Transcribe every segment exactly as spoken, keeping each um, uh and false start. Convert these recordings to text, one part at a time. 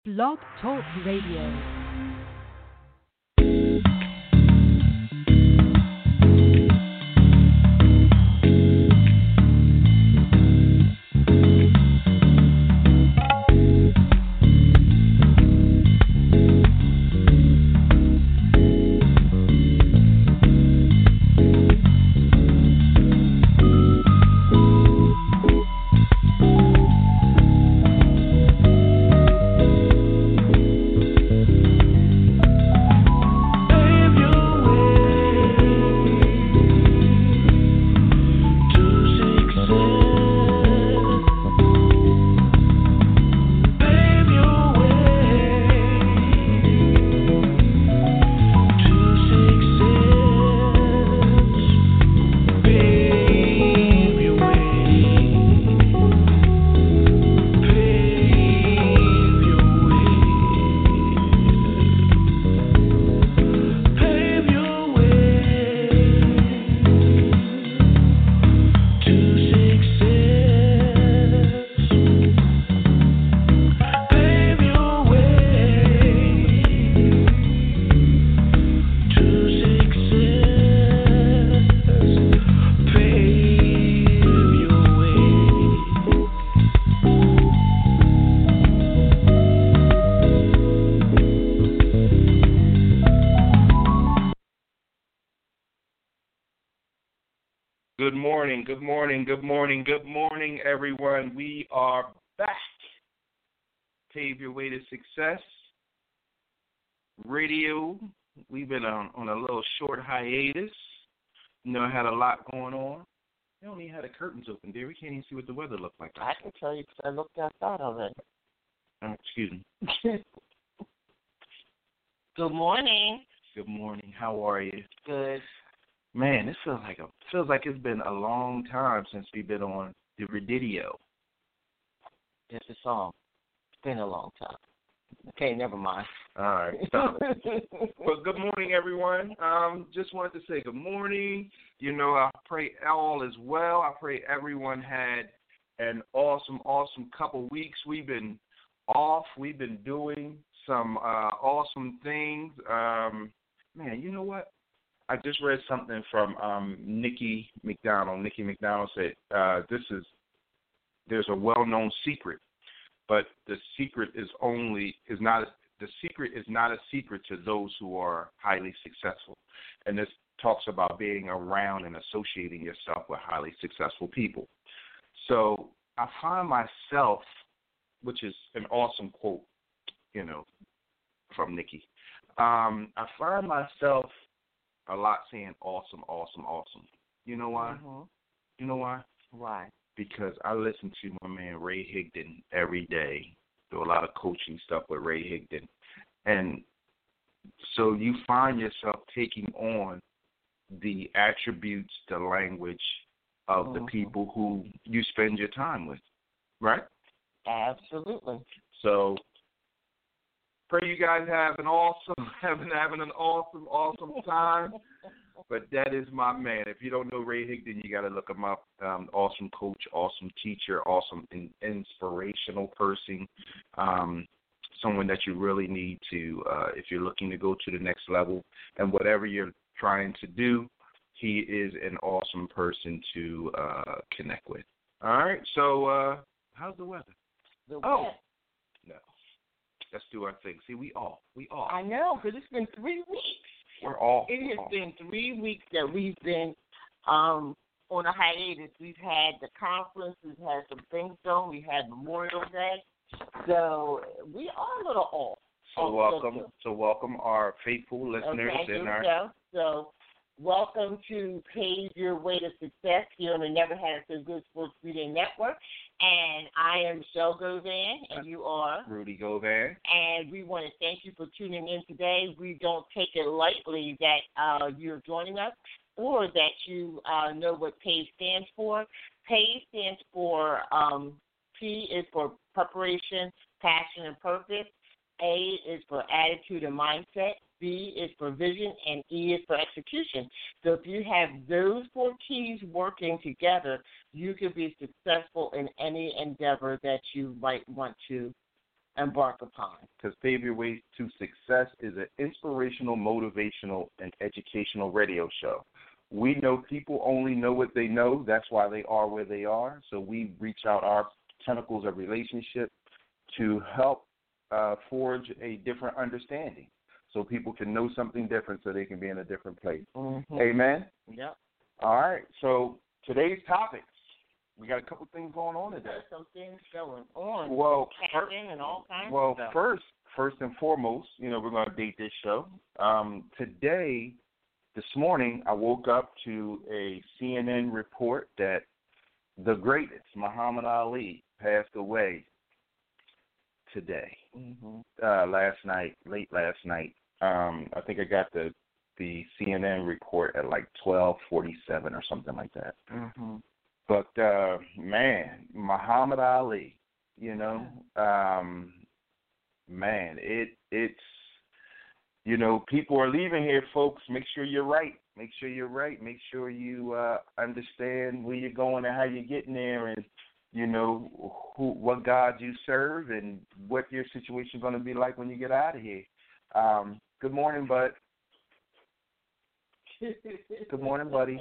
Blog Talk Radio. Good morning, good morning, good morning, good morning, everyone. We are back. Pave Your Way to Success Radio. We've been on, on a little short hiatus. You know, I had a lot going on. We only had the curtains open, dear. We can't even see what the weather looked like. I can tell you because I looked outside already. Oh, excuse me. Good morning. Good morning. How are you? Good. Man, this feels like a feels like it's been a long time since we've been on the radio. It's a song. It's been a long time. Okay, never mind. All right. Stop it. Well, good morning, everyone. Um, just wanted to say good morning. You know, I pray all is well. I pray everyone had an awesome, awesome couple weeks. We've been off. We've been doing some uh, awesome things. Um, man, you know what? I just read something from um, Nikki McDonald. Nikki McDonald said, uh, "This is there's a well-known secret, but the secret is only is not the secret is not a secret to those who are highly successful." And this talks about being around and associating yourself with highly successful people. So I find myself, which is an awesome quote, you know, from Nikki. Um, I find myself a lot saying awesome, awesome, awesome. You know why? Mm-hmm. You know why? Why? Because I listen to my man Ray Higdon every day. Do a lot of coaching stuff with Ray Higdon. And so you find yourself taking on the attributes, the language of mm-hmm. the people who you spend your time with, right? Absolutely. So pray you guys have an awesome, having having an awesome, awesome time. But that is my man. If you don't know Ray Higdon, you got to look him up. Um, awesome coach, awesome teacher, awesome in, inspirational person. Um, someone that you really need to, uh, if you're looking to go to the next level and whatever you're trying to do, he is an awesome person to uh, connect with. All right. So uh, how's the weather? The oh, weather. no. Let's do our thing. See, we off. We off. I know, because it's been three weeks. We're off. It has off. been three weeks that we've been um, on a hiatus. We've had the conference. We've had some things done. We had Memorial Day. So we are a little off. So welcome. So welcome our faithful listeners. Okay, and our... so, so welcome to Pave Your Way to Success here on the Never Had It So Good Sports Media Network. And I am Michelle Govan, and you are Rudy Govan. And we want to thank you for tuning in today. We don't take it lightly that uh, you're joining us or that you uh, know what PAVE stands for. PAVE stands for, um, P is for preparation, passion, and purpose. A is for attitude and mindset. B is for vision, and E is for execution. So if you have those four keys working together, you can be successful in any endeavor that you might want to embark upon. Because Pave Your Way to Success is an inspirational, motivational, and educational radio show. We know people only know what they know. That's why they are where they are. So we reach out our tentacles of relationship to help uh, forge a different understanding so people can know something different so they can be in a different place. Mm-hmm. Amen? Yep. All right. So today's topics, we got a couple things going on today. There's some things going on. Well, Captain and all kinds well of stuff. first, first and foremost, you know, we're going to date this show. Um, today, this morning, I woke up to a C N N report that the greatest, Muhammad Ali, passed away today. Mm-hmm. Uh, last night, late last night. Um, I think I got the the C N N report at like twelve forty-seven or something like that. Mm-hmm. But uh, man, Muhammad Ali, you know, um, man, it it's you know, people are leaving here, folks. Make sure you're right. Make sure you're right. Make sure you uh, understand where you're going and how you're getting there, and you know who, what God you serve, and what your situation is going to be like when you get out of here. Um, good morning, bud. Good morning, buddy.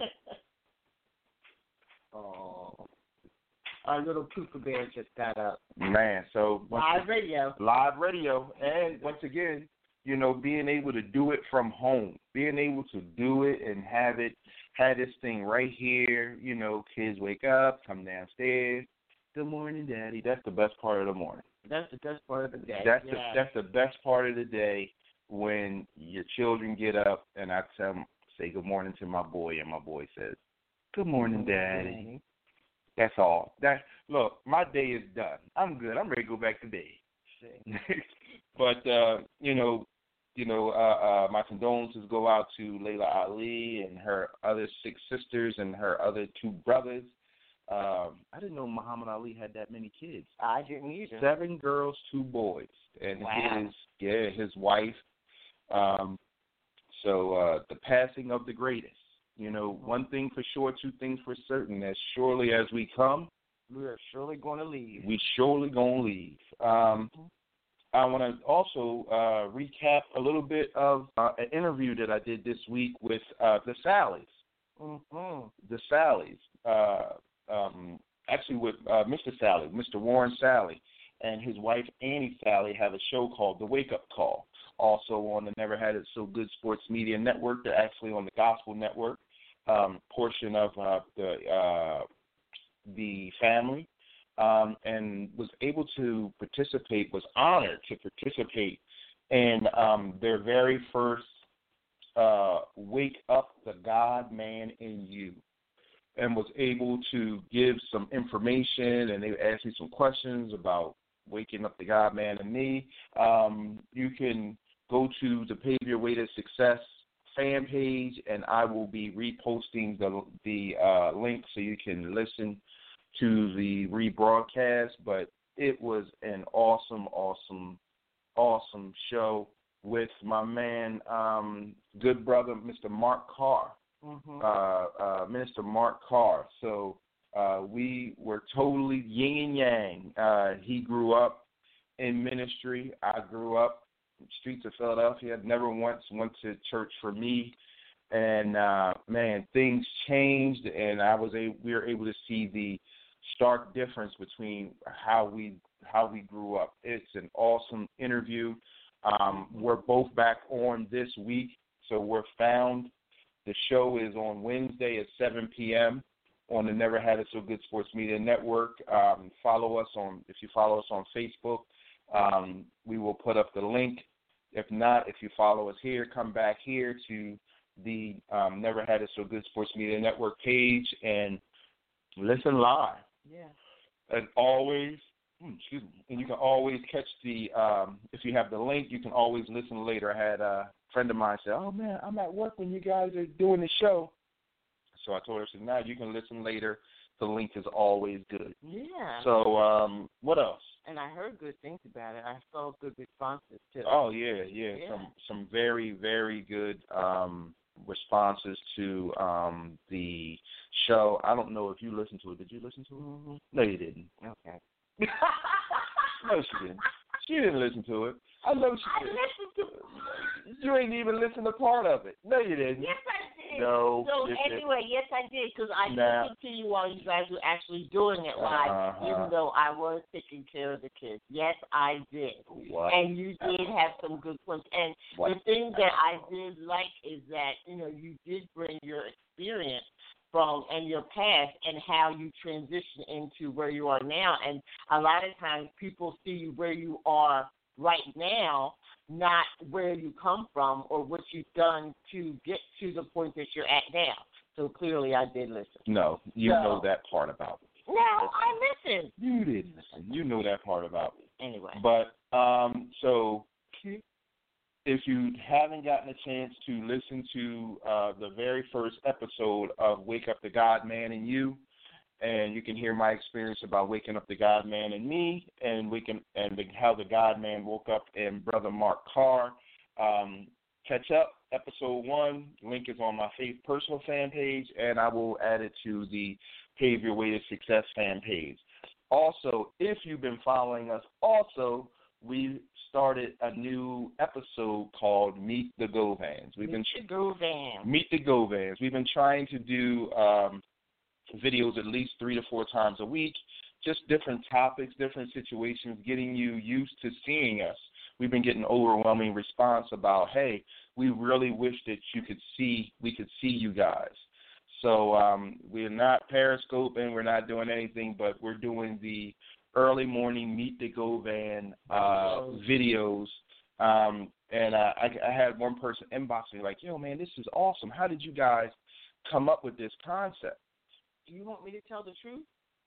Oh, our little Cooper Bear just got up. Man, so live radio. Live radio, and once again, you know, being able to do it from home, being able to do it and have it, have this thing right here. You know, kids wake up, come downstairs. Good morning, Daddy. That's the best part of the morning. That's the best part of the day. That's yeah. the that's the best part of the day when your children get up and I tell them, say good morning to my boy, and my boy says, "Good morning, Daddy." Mm-hmm. That's all. That look, my day is done. I'm good. I'm ready to go back to bed. But uh, you know, you know, uh, uh, my condolences go out to Layla Ali and her other six sisters and her other two brothers. Um, I didn't know Muhammad Ali had that many kids. I didn't either. Seven girls, two boys, and wow. his yeah, his wife. Um, so uh, the passing of the greatest. You know, one thing for sure, two things for certain. As surely as we come, we are surely going to leave. We surely going to leave. Um, mm-hmm. I want to also uh, recap a little bit of uh, an interview that I did this week with uh, the Sallies. Mm-hmm. The Sallies. Uh, um, actually with uh, Mister Sally, Mister Warren Sally, and his wife Annie Sally have a show called The Wake Up Call, also on the Never Had It So Good Sports Media Network. They're actually on the Gospel Network, um, portion of uh, the uh, the family. Um, and was able to participate, was honored to participate in um, their very first uh, Wake Up the God Man in You, and was able to give some information, and they asked me some questions about waking up the God Man in me. Um, you can go to the Pave Your Way to Success fan page, and I will be reposting the, the uh, link so you can listen to the rebroadcast, but it was an awesome, awesome, awesome show with my man, um, good brother, Mister Mark Carr, mm-hmm. uh, uh, Minister Mark Carr. So uh, we were totally yin and yang. Uh, he grew up in ministry. I grew up in the streets of Philadelphia. Never once went to church for me. And, uh, man, things changed, and I was a, we were able to see the stark difference between how we how we grew up. It's an awesome interview. Um, we're both back on this week, so we're found. The show is on Wednesday at seven p.m. on the Never Had It So Good Sports Media Network. Um, follow us on if you follow us on Facebook. Um, we will put up the link. If not, if you follow us here, come back here to the um, Never Had It So Good Sports Media Network page and listen live. Yeah. And always, excuse me, and you can always catch the, um, if you have the link, you can always listen later. I had a friend of mine say, oh, man, I'm at work when you guys are doing the show. So I told her, I said, now you can listen later. The link is always good. Yeah. So um, what else? And I heard good things about it. I saw good responses, too. Oh, yeah, yeah. yeah. Some, some very, very good um responses to um, the show. I don't know if you listened to it. Did you listen to it? Mm-hmm. No, you didn't. Okay. No, she didn't. She didn't listen to it. I know she I did. listened to You ain't even listened to part of it. No, you didn't. Yes, I did. No. So you anyway, yes, I did because I Nah. listened to you while you guys were actually doing it live, Uh-huh. even though I was taking care of the kids. Yes, I did. What? And you did have some good points. And What? the thing that I did like is that you know you did bring your experience from and your past and how you transition into where you are now. And a lot of times people see you where you are right now, not where you come from or what you've done to get to the point that you're at now. So clearly I did listen. No, you So- know that part about me. No, I listened. You didn't listen. You know that part about me. Anyway. But, um, so if you haven't gotten a chance to listen to uh, the very first episode of Wake Up the God Man in You, and you can hear my experience about waking up the God Man in me, and waking and the, how the God Man woke up in Brother Mark Carr. Um, catch up, episode one. Link is on my faith personal fan page, and I will add it to the Pave Your Way to Success fan page. Also, if you've been following us, also we started a new episode called Meet the Govans. We've been Meet the Govans. Meet the Govans. We've been trying to do um, videos at least three to four times a week, just different topics, different situations, getting you used to seeing us. We've been getting overwhelming response about, hey, we really wish that you could see, we could see you guys. So um, we're not periscoping, we're not doing anything, but we're doing the early morning Meet the Govan uh, videos. Um, and uh, I, I had one person inbox me like, yo, man, this is awesome. How did you guys come up with this concept? Do you want me to tell the truth?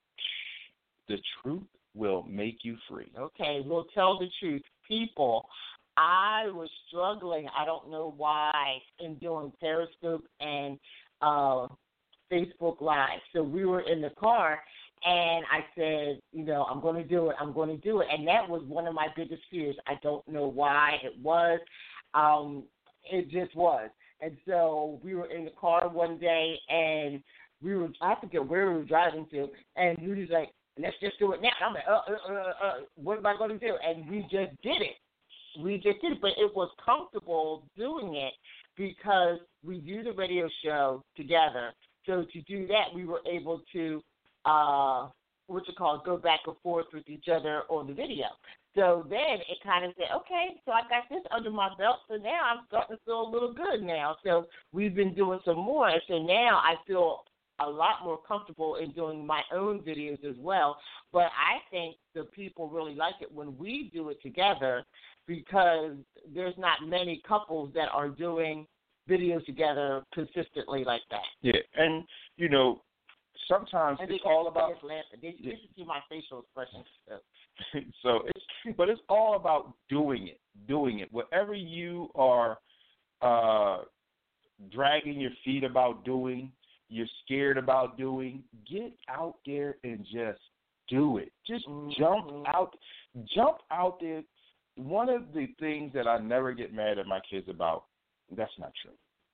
The truth will make you free. Okay, we'll tell the truth. People, I was struggling, I don't know why, in doing Periscope and uh, Facebook Live. So we were in the car, and I said, you know, I'm going to do it, I'm going to do it. And that was one of my biggest fears. I don't know why it was. Um, it just was. And so we were in the car one day, and we were, I forget where we were driving to, and he was like, let's just do it now. I'm like, uh, uh, uh, uh, what am I going to do? And we just did it. We just did it, but it was comfortable doing it because we do the radio show together. So to do that, we were able to, uh, what's it called, go back and forth with each other on the video. So then it kind of said, okay, so I got this under my belt, so now I'm starting to feel a little good now. So we've been doing some more, and so now I feel a lot more comfortable in doing my own videos as well. But I think the people really like it when we do it together because there's not many couples that are doing videos together consistently like that. Yeah, and, you know, sometimes and it's all about... laughing. They yeah. get to see my facial expressions. So. so it's, but it's all about doing it, doing it. Whatever you are uh, dragging your feet about doing, you're scared about doing, get out there and just do it. Just mm-hmm. jump out, jump out there. One of the things that I never get mad at my kids about, that's not true.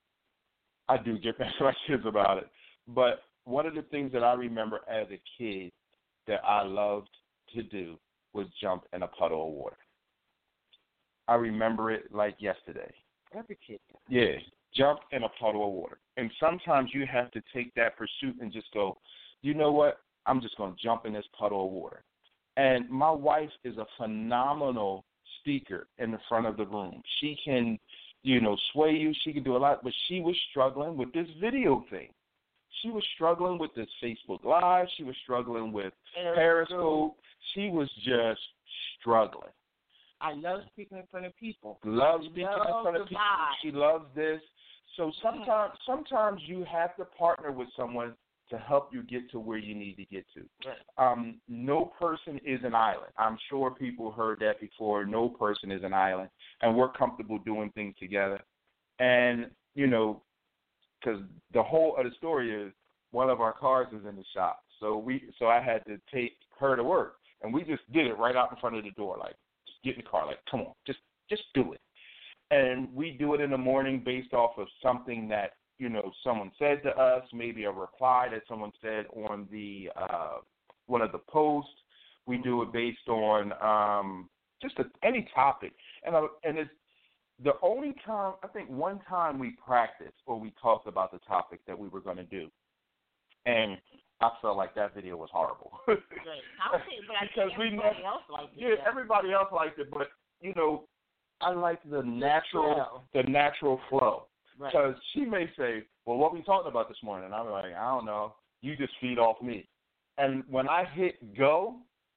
I do get mad at my kids about it. But one of the things that I remember as a kid that I loved to do was jump in a puddle of water. I remember it like yesterday. Every kid. Yeah, jump in a puddle of water. And sometimes you have to take that pursuit and just go, you know what, I'm just going to jump in this puddle of water. And my wife is a phenomenal speaker in the front of the room. She can, you know, sway you. She can do a lot, but she was struggling with this video thing. She was struggling with this Facebook Live. She was struggling with Periscope. She was just struggling. I love speaking in front of people. Loves speaking love in front of people. Vibe. She loves this. So sometimes, sometimes you have to partner with someone to help you get to where you need to get to. Right. Um, no person is an island. I'm sure people heard that before. No person is an island, and we're comfortable doing things together. And, you know, because the whole of the story is one of our cars is in the shop. So we, so I had to take her to work, and we just did it right out in front of the door, like, just get in the car, like, come on, just just do it. And we do it in the morning based off of something that, you know, someone said to us, maybe a reply that someone said on the uh, one of the posts. We do it based on um, just a, any topic. And I, and it's the only time, I think one time we practiced or we talked about the topic that we were going to do. And I felt like that video was horrible. Right. I'll say, but I because think we everybody never, else liked it. yeah, Yeah. everybody else liked it, but, you know, I like the natural, flow. the natural flow. Right. Because she may say, well, what we talking about this morning? And I'm like, I don't know. You just feed off me. And when I hit go,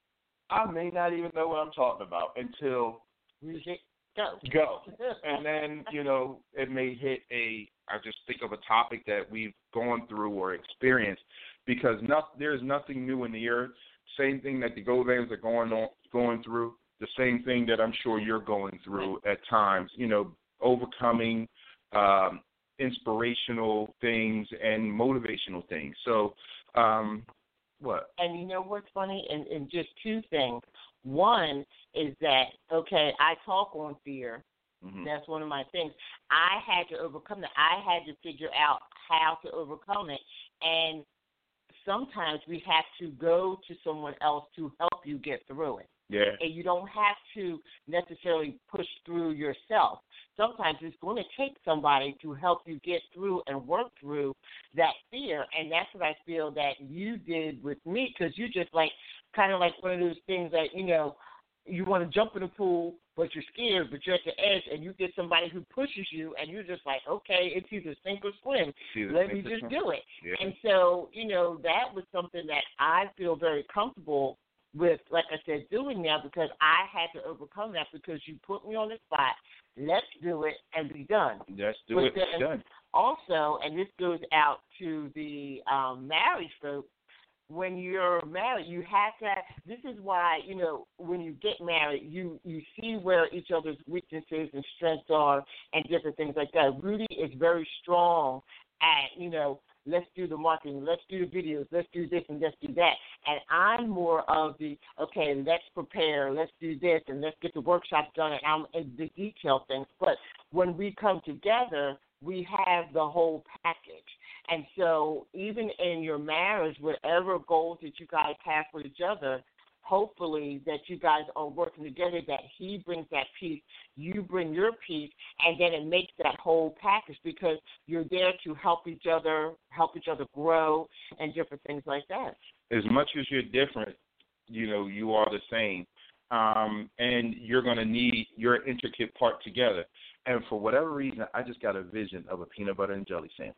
I may not even know what I'm talking about until we hit go. Go. And then, you know, it may hit a, I just think of a topic that we've gone through or experienced because no, there's nothing new in the earth. Same thing that the Govans are going on, going through, the same thing that I'm sure you're going through at times, you know, overcoming um, inspirational things and motivational things. So, um, what? And you know what's funny? And, and just two things. One is that, okay, I talk on fear. Mm-hmm. That's one of my things. I had to overcome that. I had to figure out how to overcome it. And sometimes we have to go to someone else to help you get through it. Yeah. And you don't have to necessarily push through yourself. Sometimes it's going to take somebody to help you get through and work through that fear. And that's what I feel that you did with me, because you just like kind of like one of those things that, you know, you want to jump in the pool, but you're scared, but you're at the edge, and you get somebody who pushes you, and you're just like, okay, it's either sink or swim. Let me just do it. Yeah. And so, you know, that was something that I feel very comfortable with, like I said, doing now, because I had to overcome that because you put me on the spot. Let's do it and be done. Let's do but it. Then, done. Also, and this goes out to the um, married folks, when you're married, you have to, this is why, you know, when you get married, you, you see where each other's weaknesses and strengths are and different things like that. Rudy is very strong at, you know, let's do the marketing, let's do the videos, let's do this and let's do that. And I'm more of the, okay, let's prepare, let's do this, and let's get the workshop done, and I'm in the detail things. But when we come together, we have the whole package. And so even in your marriage, whatever goals that you guys have for each other, hopefully that you guys are working together, that he brings that peace, you bring your peace, and then it makes that whole package because you're there to help each other, help each other grow, and different things like that. As much as you're different, you know, you are the same. Um, and you're going to need your intricate part together. And for whatever reason, I just got a vision of a peanut butter and jelly sandwich.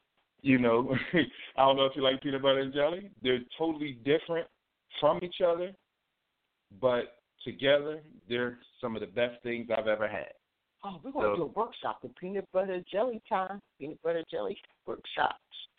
You know, I don't know if you like peanut butter and jelly. They're totally different from each other, but together, they're some of the best things I've ever had. Oh, we're going to so, do a workshop, the peanut butter jelly time, peanut butter jelly workshop.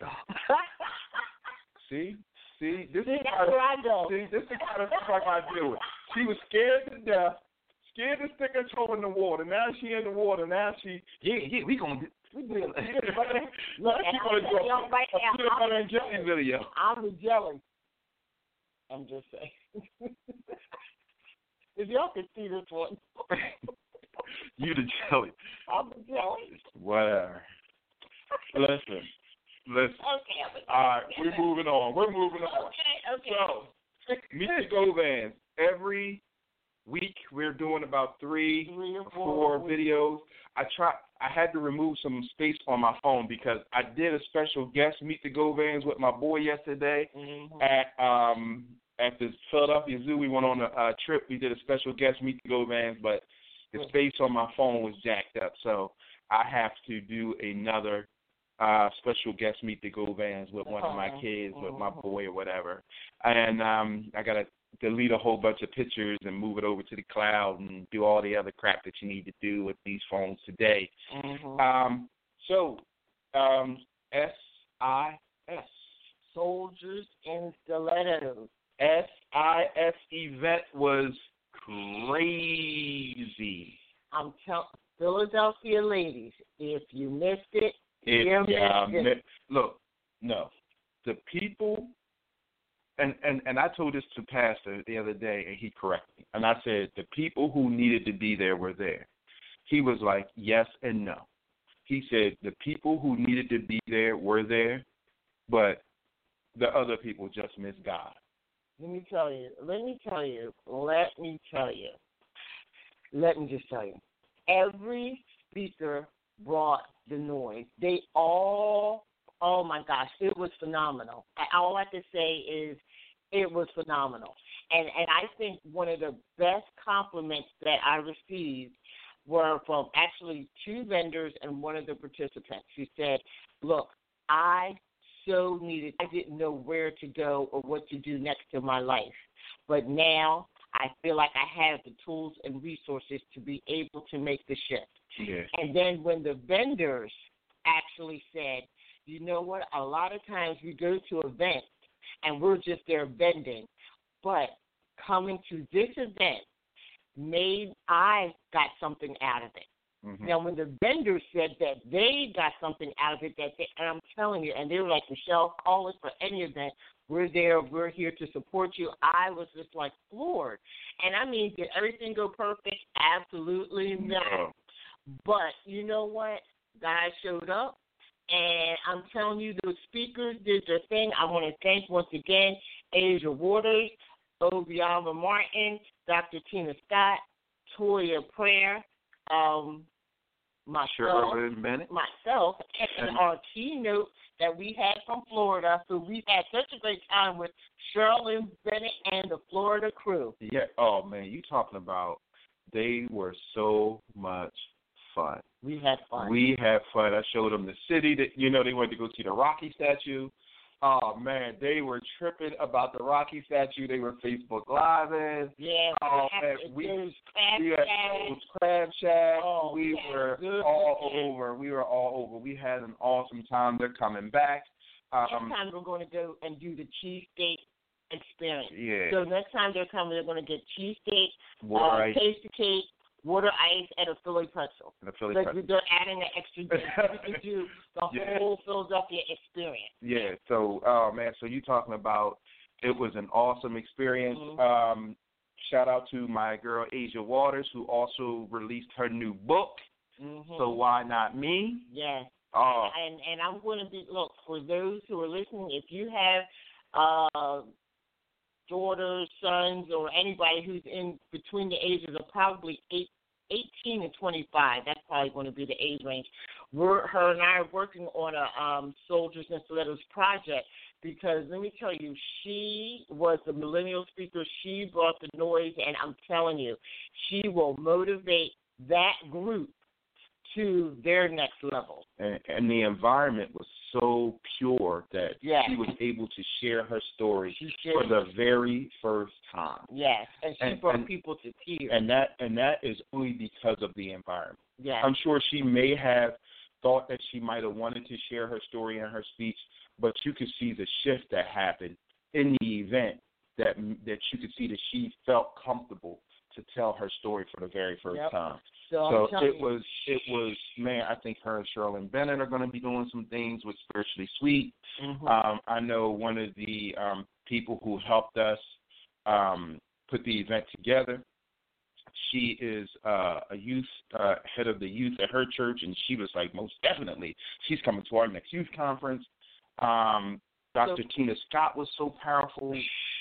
see? See? This see, is that's how, where I go. See, this is the kind of stuff I deal with. She was scared to death, scared to stick her toe in the water. Now she in the water. Now she, yeah, yeah, we going to do We do it. Look, and I'm tell you right now, peanut butter and jelly video. I'm the jelly. I'm just saying. If y'all can see this one. You the jelly. I'm the jelly. Whatever. Listen. Listen. Okay. All right, we're moving on. We're moving on. Okay, okay. So, Meet the Govans. Every week we're doing about three, three or four, four videos. I try. I had to remove some space on my phone because I did a special guest Meet the Govans with my boy yesterday mm-hmm. at um at the Philadelphia Zoo. We went on a, a trip. We did a special guest Meet the Govans, but the space on my phone was jacked up, so I have to do another uh, special guest Meet the Govans with one of my kids, with my boy or whatever. And um, I got to delete a whole bunch of pictures and move it over to the cloud and do all the other crap that you need to do with these phones today. Mm-hmm. Um, so, um, S I S. Soldiers in Stilettos. S I S event was crazy. I'm telling Philadelphia ladies, if you missed it, It, you yeah, missed it. Look, no. The people, and, and, and I told this to Pastor the other day, and he corrected me. And I said, the people who needed to be there were there. He was like, yes and no. He said, the people who needed to be there were there, but the other people just missed God. Let me tell you, let me tell you, let me tell you. let me just tell you, every speaker brought the noise. They all, oh my gosh, it was phenomenal. All I can say is it was phenomenal. And and I think one of the best compliments that I received were from actually two vendors and one of the participants who said, look, I so needed, I didn't know where to go or what to do next in my life. But now I feel like I have the tools and resources to be able to make the shift. Yeah. And then when the vendors actually said, you know what, a lot of times we go to events and we're just there vending, but coming to this event made, I got something out of it. Mm-hmm. Now, when the vendors said that they got something out of it, that they, and I'm telling you, and they were like, Michelle, call us for any event. We're there. We're here to support you. I was just like floored. And I mean, did everything go perfect? Absolutely not. No. But you know what? Guys showed up, and I'm telling you, those speakers did their thing. I want to thank once again Asia Waters, Obiama Martin, Doctor Tina Scott, Toya Prayer, um, myself, Bennett. myself, and our keynote that we had from Florida. So we've had such a great time with Sherilyn Bennett and the Florida crew. Yeah. Oh man, you talking about? They were so much fun. We had fun. We had fun. I showed them the city that you know they wanted to go see the Rocky statue. Oh man, they were tripping about the Rocky statue. They were Facebook Live. Yeah, oh, man, we, we had those crab shacks. Oh, we yeah, were good. all over. We were all over. We had an awesome time. They're coming back. Um, next time we're going to go and do the cheesesteak experience. Yeah. So next time they're coming, they're going to get cheesesteak, uh, tasty cake, water ice, and a Philly pretzel. And a Philly like pretzel. They're adding an extra drink. We can do the yeah. whole Philadelphia experience. Yeah. So, oh man, so you talking about it was an awesome experience. Mm-hmm. Um, shout out to my girl Asia Waters, who also released her new book. Mm-hmm. So why not me? Yes. Oh. And and I'm going to be look for those who are listening. If you have uh, daughters, sons, or anybody who's in between the ages of probably eight, eighteen and twenty-five, that's probably going to be the age range. We're, her and I are working on a um, Soldiers and Stilettos project because let me tell you, she was the millennial speaker. She brought the noise, and I'm telling you, she will motivate that group to their next level. And, and the environment was so pure that yes. she was able to share her story she for the very first time. Yes, and she and, brought and, people to tears. And that and that is only because of the environment. Yes. I'm sure she may have thought that she might have wanted to share her story in her speech, but you could see the shift that happened in the event that that you could see that she felt comfortable to tell her story for the very first yep. time. So, so it you. was, it was, man, I think her and Sherilyn Bennett are going to be doing some things with Spiritually Sweet. Mm-hmm. Um, I know one of the um, people who helped us um, put the event together, she is uh, a youth, uh, head of the youth at her church, and she was like, most definitely, she's coming to our next youth conference. Um, Doctor So, Tina Scott was so powerful.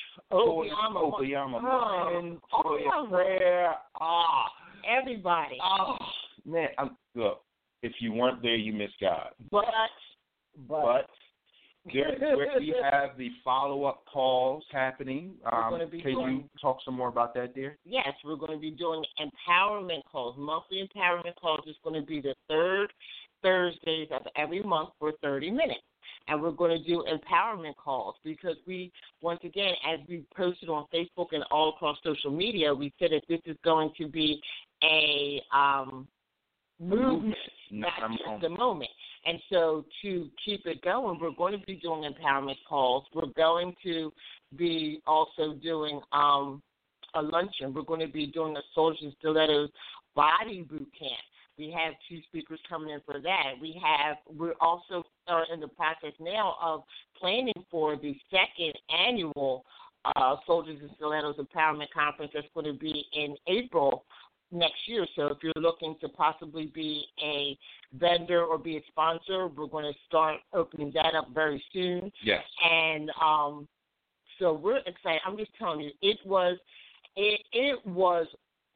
Obiama Obiama Martin, Toya Prayer, ah, everybody. Oh, man, I'm, look, if you weren't there, you missed God. But, but, but there, we have the follow-up calls happening. Um, can doing, you talk some more about that, dear? Yes, we're going to be doing empowerment calls. Monthly empowerment calls is going to be the third Thursdays of every month for thirty minutes. And we're going to do empowerment calls because we, once again, as we posted on Facebook and all across social media, we said that this is going to be a um, movement, not just a moment. And so to keep it going, we're going to be doing empowerment calls. We're going to be also doing um, a luncheon. We're going to be doing a Soldiers and Stilettos body boot camp. We have two speakers coming in for that. We have, we're also are in the process now of planning for the second annual uh, Soldiers and Stilettos Empowerment Conference that's going to be in April next year. So if you're looking to possibly be a vendor or be a sponsor, we're going to start opening that up very soon. Yes. And um, so we're excited. I'm just telling you, it was, it, it was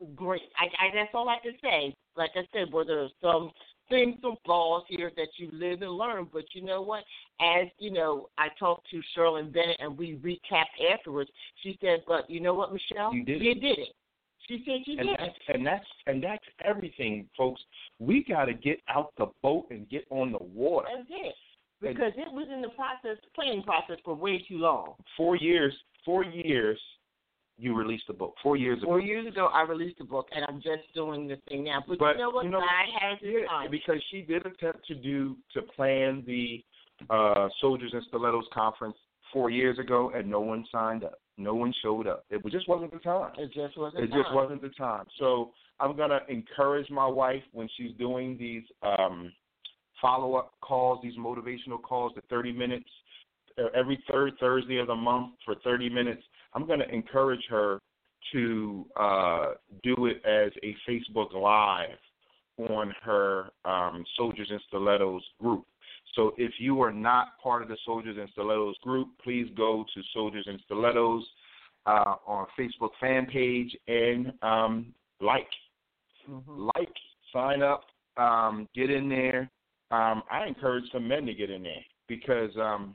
great. I, I that's all I can say. Like I said, were there some things, some flaws here that you live and learn, but you know what? As you know, I talked to Sherlyn Bennett and we recapped afterwards. She said, "But you know what, Michelle? You did you it. did it." She said, "You and did that's, it." And that's and that's everything, folks. We got to get out the boat and get on the water. That's it. Because and it was in the process, planning process for way too long. Four years. Four years. You released a book. Four years ago. Four years ago, I released a book, and I'm just doing the thing now. But, but you know what? You know, God has his yeah, time. Because she did attempt to do to plan the uh, Soldiers and Stilettos conference four years ago, and no one signed up. No one showed up. It just wasn't the time. It just wasn't. It time. just wasn't the time. So I'm gonna encourage my wife when she's doing these um, follow-up calls, these motivational calls, the thirty minutes uh, every third Thursday of the month for thirty minutes. I'm going to encourage her to uh, do it as a Facebook Live on her um, Soldiers and Stilettos group. So if you are not part of the Soldiers and Stilettos group, please go to Soldiers and Stilettos uh, on Facebook fan page and um, like. Mm-hmm. Like, sign up, um, get in there. Um, I encourage some men to get in there because um,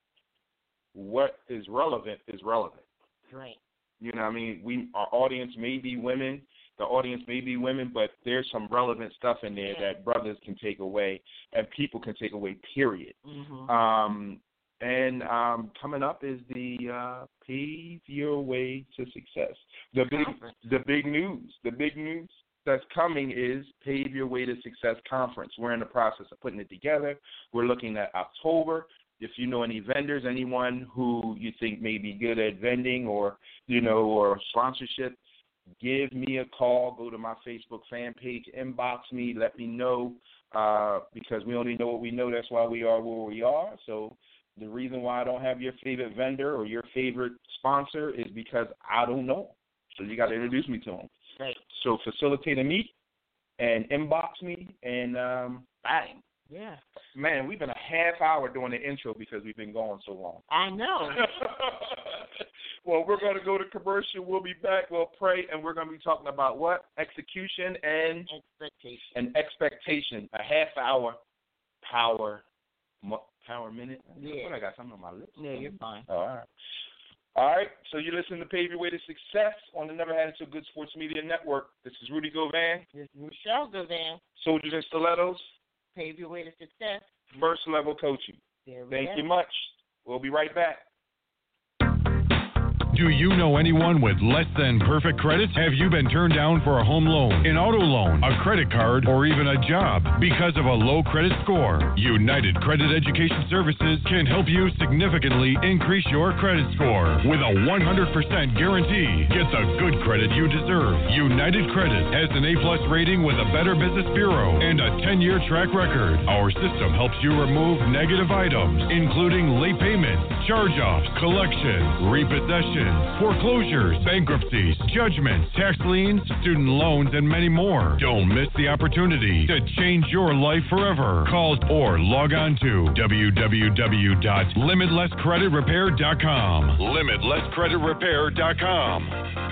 what is relevant is relevant. Right. You know what I mean? We Our audience may be women. The audience may be women, but there's some relevant stuff in there yeah. that brothers can take away and people can take away, period. Mm-hmm. Um, and um, coming up is the uh, Pave Your Way to Success. The big, the big news. The big news that's coming is Pave Your Way to Success Conference. We're in the process of putting it together. We're looking at October. If you know any vendors, anyone who you think may be good at vending or, you know, or sponsorship, give me a call. Go to my Facebook fan page, inbox me, let me know, uh, because we only know what we know. That's why we are where we are. So the reason why I don't have your favorite vendor or your favorite sponsor is because I don't know. So you got to introduce me to them. Right. So facilitate a meet and inbox me and um, bang. Yeah. Man, we've been a half hour doing the intro because we've been going so long. I know. Well, we're going to go to commercial. We'll be back. We'll pray, and we're going to be talking about what? Execution and expectation. And expectation. A half hour power power minute. Yeah. What I got something on my lips. Yeah, you're fine. All right. All right. So you listen to Pave Your Way to Success on the Never Had It So Good Sports Media Network. This is Rudy Govan. This is Michelle Govan. Soldiers and Stilettos. Pave Your Way to Success. First level coaching. There we Thank go. you much. We'll be right back. Do you know anyone with less than perfect credit? Have you been turned down for a home loan, an auto loan, a credit card, or even a job because of a low credit score? United Credit Education Services can help you significantly increase your credit score with a one hundred percent guarantee. Get the good credit you deserve. United Credit has an A-plus rating with a Better Business Bureau and a ten-year track record. Our system helps you remove negative items, including late payments, charge-offs, collection, repossession, foreclosures, bankruptcies, judgments, tax liens, student loans, and many more. Don't miss the opportunity to change your life forever. Call or log on to w w w dot limitless credit repair dot com. limitless credit repair dot com.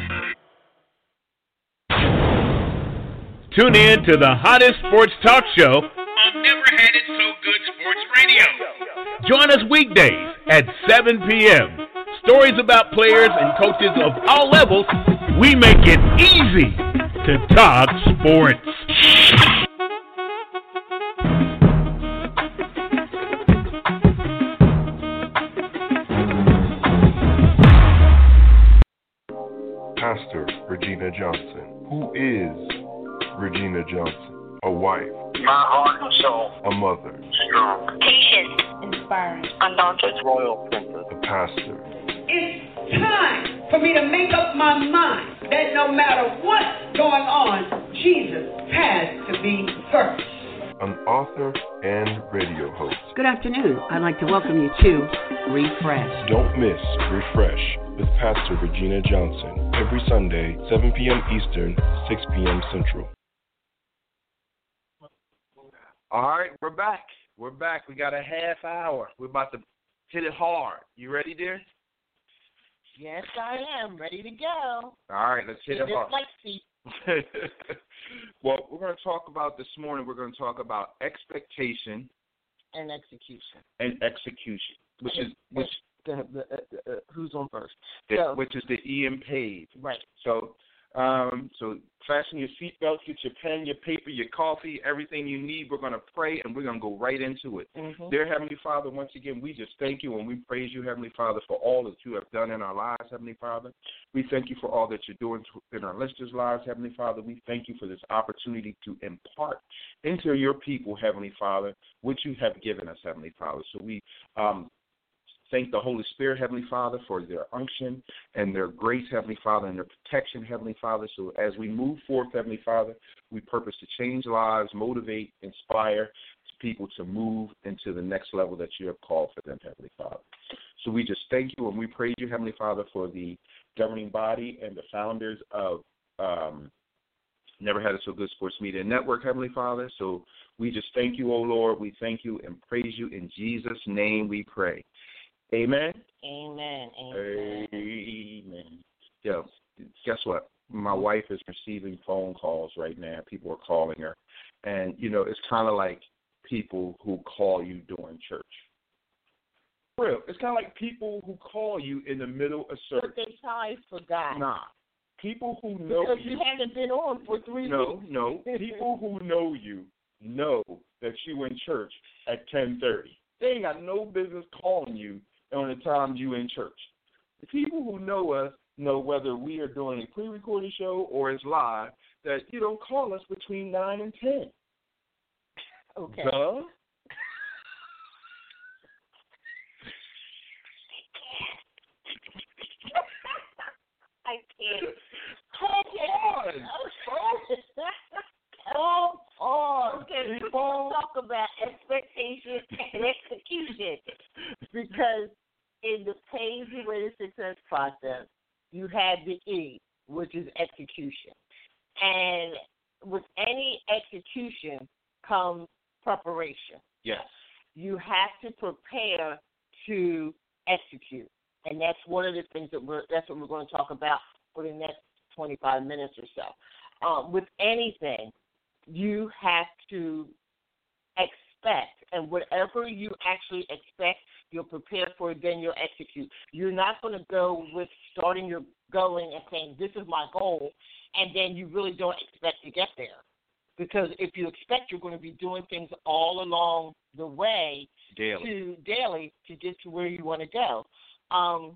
Tune in to the hottest sports talk show on Never Had It So Good Sports Radio. Join us weekdays at seven p.m. Stories about players and coaches of all levels. We make it easy to talk sports. Pastor Regina Johnson. Who is Regina Johnson? A wife. My heart and soul. A mother. Strong. Patient. Inspiring. Undaunted. Royal princess. A pastor. It's time for me to make up my mind that no matter what's going on, Jesus has to be first. An author and radio host. Good afternoon. I'd like to welcome you to Refresh. Don't miss Refresh with Pastor Regina Johnson every Sunday, seven p.m. Eastern, six p.m. Central. All right, we're back. We're back. We got a half hour. We're about to hit it hard. You ready, dear? Yes, I am. Ready to go. All right, let's hit it, it hard. Like seat. Well, we're going to talk about this morning, we're going to talk about expectation and execution. And execution, which is which the, the, uh, uh, who's on first? the, So, which is the E M Pave. right. So, um, so fasten your seatbelts, get your pen, your paper, your coffee, everything you need. We're going to pray, and we're going to go right into it. Mm-hmm. Dear Heavenly Father, once again, we just thank you and we praise you, Heavenly Father, for all that you have done in our lives, Heavenly Father. We thank you for all that you're doing in our listeners' lives, Heavenly Father. We thank you for this opportunity to impart into your people, Heavenly Father, what you have given us, Heavenly Father. So we um, thank the Holy Spirit, Heavenly Father, for their unction and their grace, Heavenly Father, and their protection, Heavenly Father. So as we move forth, Heavenly Father, we purpose to change lives, motivate, inspire people to move into the next level that you have called for them, Heavenly Father. So we just thank you and we praise you, Heavenly Father, for the governing body and the founders of um, Never Had It So Good Sports Media Network, Heavenly Father. So we just thank you, O Lord. We thank you and praise you. In Jesus' name we pray. Amen? Amen. Amen. Amen. Yo, guess what? My wife is receiving phone calls right now. People are calling her. And, you know, it's kind of like people who call you during church. For real. It's kind of like people who call you in the middle of service. But they probably forgot. Nah. People who know because you. you haven't been on for three no, weeks. No, no. People who know you know that you in church at ten thirty. They ain't got no business calling you on the time you in church. The people who know us know whether we are doing a pre-recorded show or it's live, that you don't call us between nine and ten. Okay. Duh. I can't. Come on. Come on. Okay, People. let's talk about expectation and execution. Because in the Pave Your Way to Success process, you have the E, which is execution. And with any execution comes preparation. Yes. You have to prepare to execute. And that's one of the things that we're, that's what we're going to talk about for the next twenty-five minutes or so. Um, with anything, you have to expect, and whatever you actually expect, you'll prepare for it, then you'll execute. You're not going to go with starting your going and saying, this is my goal, and then you really don't expect to get there. Because if you expect, you're going to be doing things all along the way daily. to daily to get to where you want to go. Um,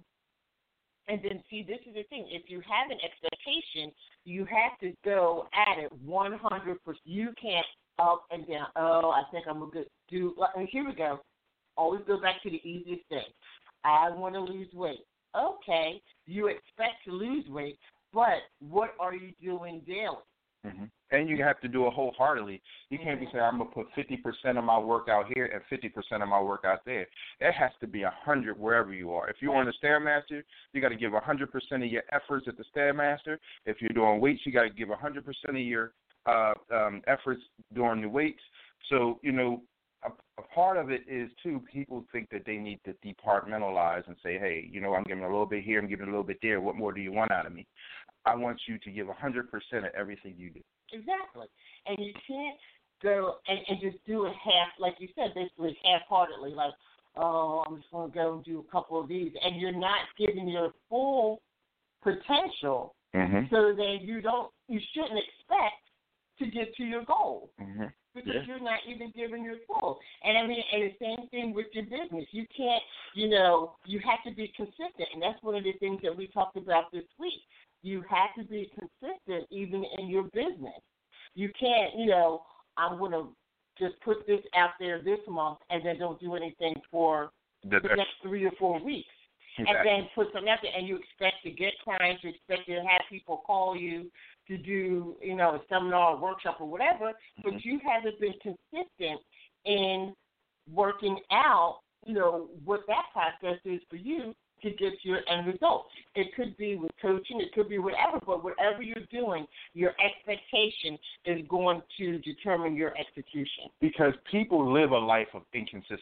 and then, see, this is the thing. If you have an expectation, you have to go at it one hundred percent. You can't up and down. Oh, I think I'm going to do – and here we go. Always go back to the easiest thing. I want to lose weight. Okay, you expect to lose weight, but what are you doing daily? Mm-hmm. And you have to do it wholeheartedly. You can't be saying, I'm going to put fifty percent of my workout here and fifty percent of my workout there. It has to be one hundred wherever you are. If you're on the Stairmaster, you got to give one hundred percent of your efforts at the Stairmaster. If you're doing weights, you got to give one hundred percent of your uh, um, efforts during the weights. So, you know, a, a part of it is, too, people think that they need to departmentalize and say, hey, you know, I'm giving a little bit here, I'm giving a little bit there. What more do you want out of me? I want you to give one hundred percent of everything you do. Exactly. And you can't go and, and just do it half, like you said, basically half-heartedly, like, oh, I'm just going to go and do a couple of these. And you're not giving your full potential, mm-hmm. so that you don't, you shouldn't expect to get to your goal. Mm-hmm. Because yeah. you're not even giving your full. And I mean, and the same thing with your business. You can't, you know, you have to be consistent. And that's one of the things that we talked about this week. You have to be consistent even in your business. You can't, you know, I'm going to just put this out there this month and then don't do anything for the, the next three or four weeks. Exactly. And then put something out there, and you expect to get clients, you expect to have people call you to do, you know, a seminar or workshop or whatever, but mm-hmm. you haven't been consistent in working out, you know, what that process is for you to get your end result. It could be with coaching, it could be whatever, but whatever you're doing, your expectation is going to determine your execution. Because people live a life of inconsistency.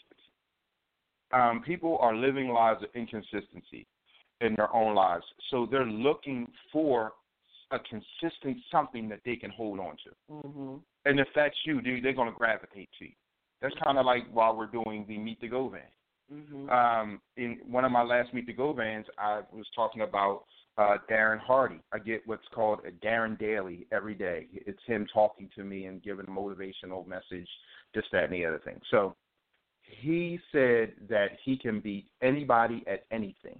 Um, people are living lives of inconsistency in their own lives. So they're looking for a consistent something that they can hold on to. Mm-hmm. And if that's you, dude, they're going to gravitate to you. That's kind of like while we're doing the Meet the Go van. Mm-hmm. Um, in one of my last Meet the Go vans, I was talking about uh, Darren Hardy. I get what's called a Darren Daily every day. It's him talking to me and giving a motivational message, this, that, and the other thing. So he said that he can beat anybody at anything.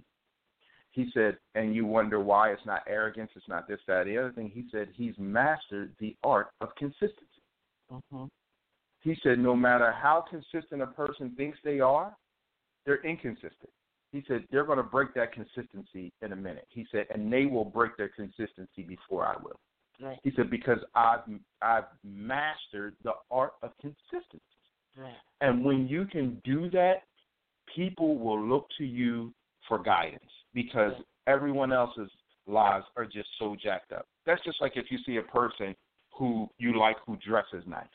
He said, and you wonder why it's not arrogance, it's not this, that, the other thing. He said he's mastered the art of consistency. Mm-hmm. He said no matter how consistent a person thinks they are, they're inconsistent. He said they're going to break that consistency in a minute. He said, and they will break their consistency before I will. Right. He said, because I've, I've mastered the art of consistency. Right. And when you can do that, people will look to you for guidance because everyone else's lives are just so jacked up. That's just like if you see a person who you like who dresses nice,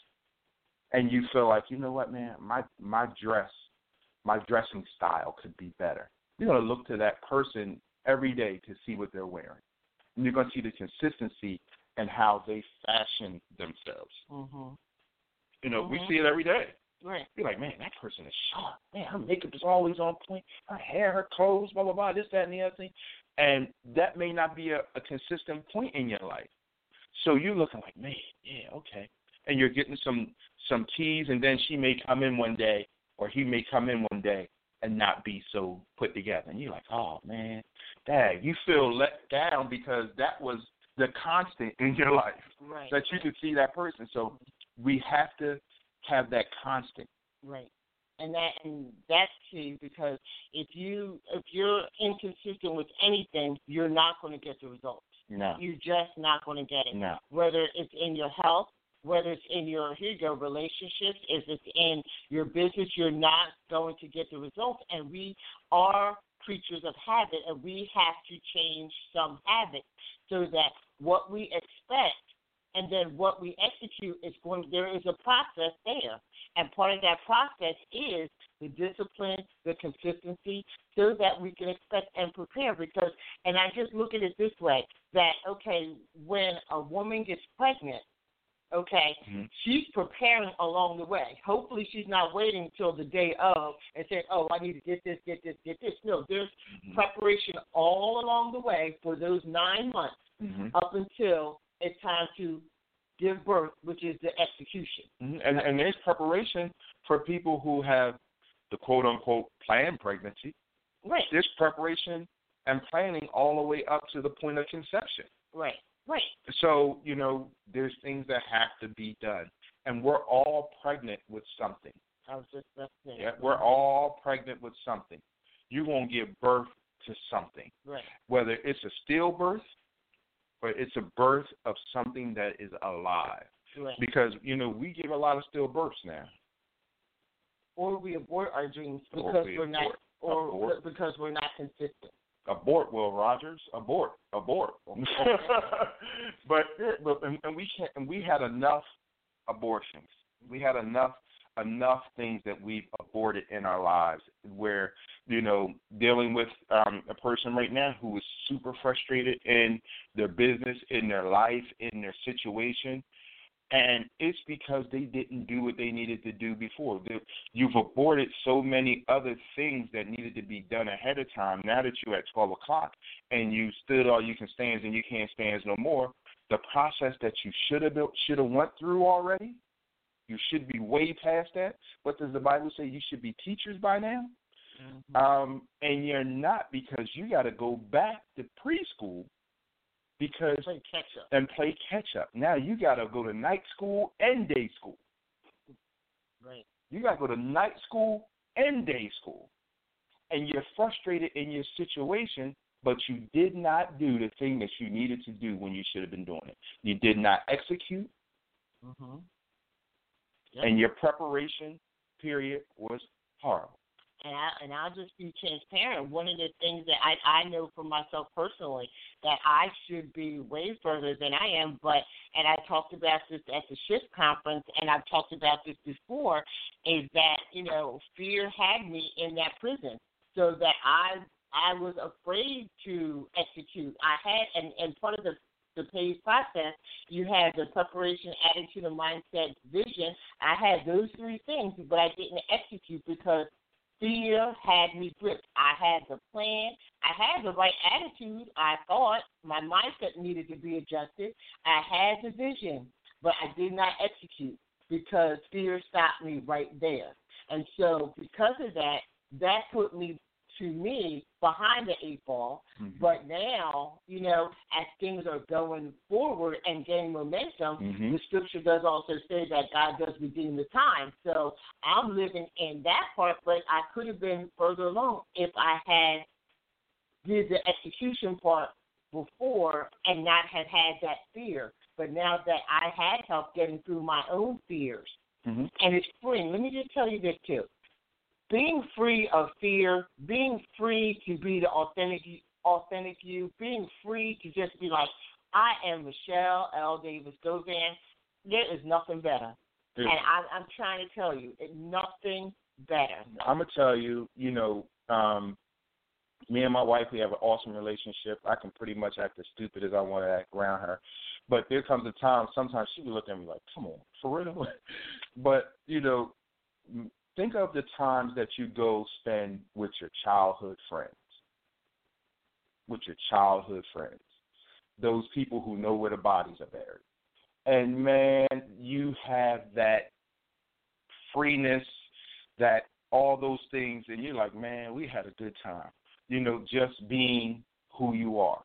and you feel like, you know what, man, my my dress, my dressing style could be better. You're going to look to that person every day to see what they're wearing. And you're going to see the consistency and how they fashion themselves. Mm-hmm. You know, mm-hmm. we see it every day. Right. You're like, man, that person is sharp. Man, her makeup is always on point. Her hair, her clothes, blah, blah, blah, this, that, and the other thing. And that may not be a, a consistent point in your life. So you're looking like, man, yeah, okay. And you're getting some some teas, and then she may come in one day, or he may come in one day and not be so put together. And you're like, oh, man, dang, you feel let down because that was the constant in your life, right. that you could see that person. So we have to have that constant. Right. And that and that's key because if you if you're inconsistent with anything, you're not going to get the results. No. You're just not going to get it. No. Whether it's in your health, whether it's in your here you go relationships, if it's in your business, you're not going to get the results. And we are creatures of habit, and we have to change some habits so that what we expect and then what we execute is going. There is a process there, and part of that process is the discipline, the consistency, so that we can expect and prepare. Because, and I just look at it this way: that okay, when a woman gets pregnant, okay, mm-hmm. she's preparing along the way. Hopefully, she's not waiting until the day of and saying, "Oh, I need to get this, get this, get this." No, there's mm-hmm. preparation all along the way for those nine months mm-hmm. up until it's time to give birth, which is the execution. Mm-hmm. And, and there's preparation for people who have the quote-unquote planned pregnancy. Right. There's preparation and planning all the way up to the point of conception. Right, right. So, you know, there's things that have to be done. And we're all pregnant with something. I was just about to say. Yeah, we're all pregnant with something. You're going to give birth to something. Right. Whether it's a stillbirth, but it's a birth of something that is alive. Right. Because, you know, we give a lot of stillbirths now. Or we abort our dreams because Or we we're not, abort. or Abort. because we're not consistent. Abort, Will Rogers. Abort. Abort. but but and, and we can't. And we had enough abortions. We had enough enough things that we've aborted in our lives. Where you know dealing with um, a person right now who is super frustrated in their business, in their life, in their situation. And it's because they didn't do what they needed to do before. You've aborted so many other things that needed to be done ahead of time. Now that you're at twelve o'clock and you stood all you can stands and you can't stands no more, the process that you should have should have went through already, you should be way past that. What does the Bible say? You should be teachers by now. Mm-hmm. Um, and you're not because you got to go back to preschool. Because play catch up. and play catch up. Now you got to go to night school and day school. Right. You got to go to night school and day school, and you're frustrated in your situation, but you did not do the thing that you needed to do when you should have been doing it. You did not execute, mm-hmm. Yep. and your preparation period was horrible. And, I, and I'll just be transparent. One of the things that I, I know for myself personally that I should be way further than I am, but, and I talked about this at the SHIFT conference, and I've talked about this before, is that, you know, fear had me in that prison so that I I was afraid to execute. I had, and, and part of the, the PAVE process, you had the preparation, attitude, and mindset, vision. I had those three things, but I didn't execute because fear had me gripped. I had the plan. I had the right attitude. I thought my mindset needed to be adjusted. I had the vision, but I did not execute because fear stopped me right there. And so because of that, that put me, to me, behind the eight ball. Mm-hmm. But now, you know, as things are going forward and gaining momentum, mm-hmm. the scripture does also say that God does redeem the time. So I'm living in that part, but I could have been further along if I had did the execution part before and not have had that fear. But now that I had help getting through my own fears, mm-hmm. and it's free. Let me just tell you this, too. Being free of fear, being free to be the authentic, authentic you, being free to just be like, I am Michelle L. Davis Govan, there is nothing better. Yeah. And I'm, I'm trying to tell you, it's nothing better. I'm going to tell you, you know, um, me and my wife, we have an awesome relationship. I can pretty much act as stupid as I want to act around her. But there comes a time, sometimes she would look at me like, come on, for real? But, you know, think of the times that you go spend with your childhood friends, with your childhood friends, those people who know where the bodies are buried. And, man, you have that freeness, that all those things, and you're like, man, we had a good time, you know, just being who you are.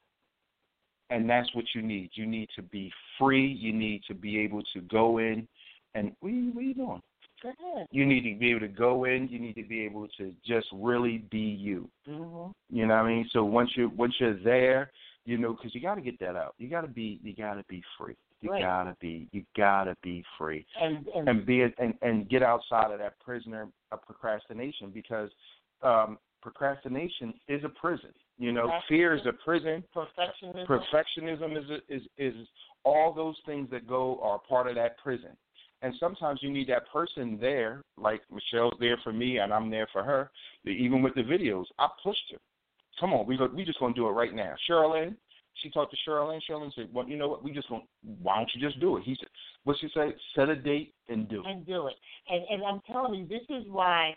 And that's what you need. You need to be free. You need to be able to go in and, what are you, what are you doing? Go ahead. You need to be able to go in. You need to be able to just really be you. Mm-hmm. You know what I mean? So once you once you're there, you know, because you got to get that out. You got to be you got to be free. You right. gotta be you gotta be free and and, and be and, and get outside of that prisoner of procrastination, because um, procrastination is a prison. You know, fear is a prison. Perfectionism. Perfectionism is a, is is all those things that go are part of that prison. And sometimes you need that person there, like Michelle's there for me and I'm there for her. Even with the videos, I pushed her. Come on, we go, we just gonna do it right now. Sherilyn, she talked to Sherilyn. Sherilyn said, "Well, you know what? We just gonna. Why don't you just do it?" He said, "What she say? Set a date and do it." And do it. And and I'm telling you, this is why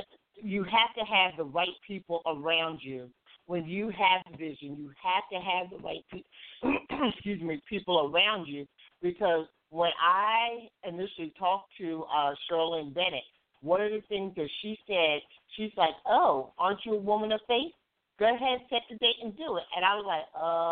you have to have the right people around you. When you have vision, you have to have the right pe- excuse me, people around you, because when I initially talked to uh, Sherilyn Bennett, one of the things that she said, she's like, "Oh, aren't you a woman of faith? Go ahead, set the date and do it." And I was like,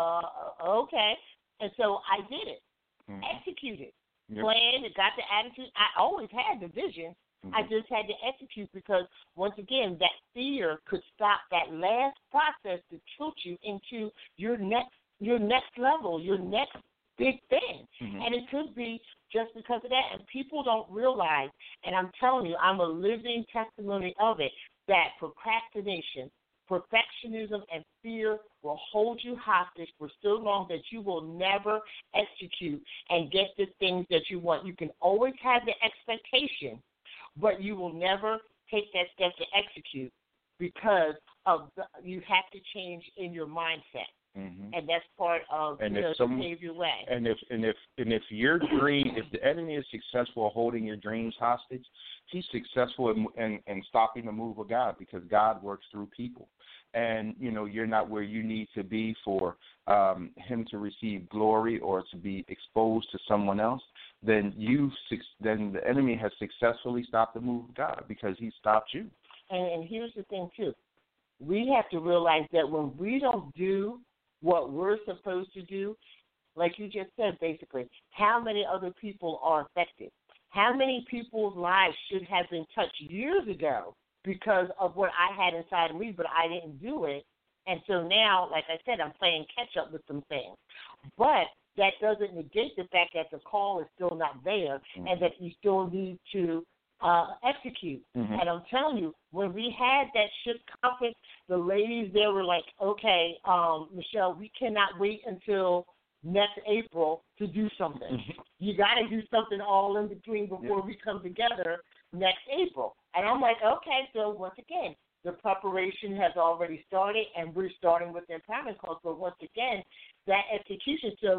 uh, okay. And so I did it, mm-hmm. executed, yep. planned, got the attitude. I always had the vision. Mm-hmm. I just had to execute, because, once again, that fear could stop that last process to tilt you into your next, your next level, your next big thing. Mm-hmm. And it could be just because of that. And people don't realize, and I'm telling you, I'm a living testimony of it, that procrastination, perfectionism, and fear will hold you hostage for so long that you will never execute and get the things that you want. You can always have the expectation, but you will never take that step to execute, because of the, you have to change in your mindset. Mm-hmm. And that's part of and you know, some, to pave your way. And if and if and if your dream, if the enemy is successful at holding your dreams hostage, he's successful in, in, in stopping the move of God, because God works through people. And you know, you're not where you need to be for um, him to receive glory or to be exposed to someone else. Then you then the enemy has successfully stopped the move of God, because he stopped you. And, and here's the thing too, we have to realize that when we don't do what we're supposed to do, like you just said, basically, how many other people are affected? How many people's lives should have been touched years ago because of what I had inside of me, but I didn't do it? And so now, like I said, I'm playing catch up with some things. But that doesn't negate the fact that the call is still not there, mm-hmm. and that you still need to uh, execute. Mm-hmm. And I'm telling you, when we had that shift conference, the ladies there were like, okay, um, Michelle, we cannot wait until next April to do something. Mm-hmm. You got to do something all in between before yeah. we come together next April. And I'm like, okay, so once again, the preparation has already started, and we're starting with the empowerment course. But once again, that execution. So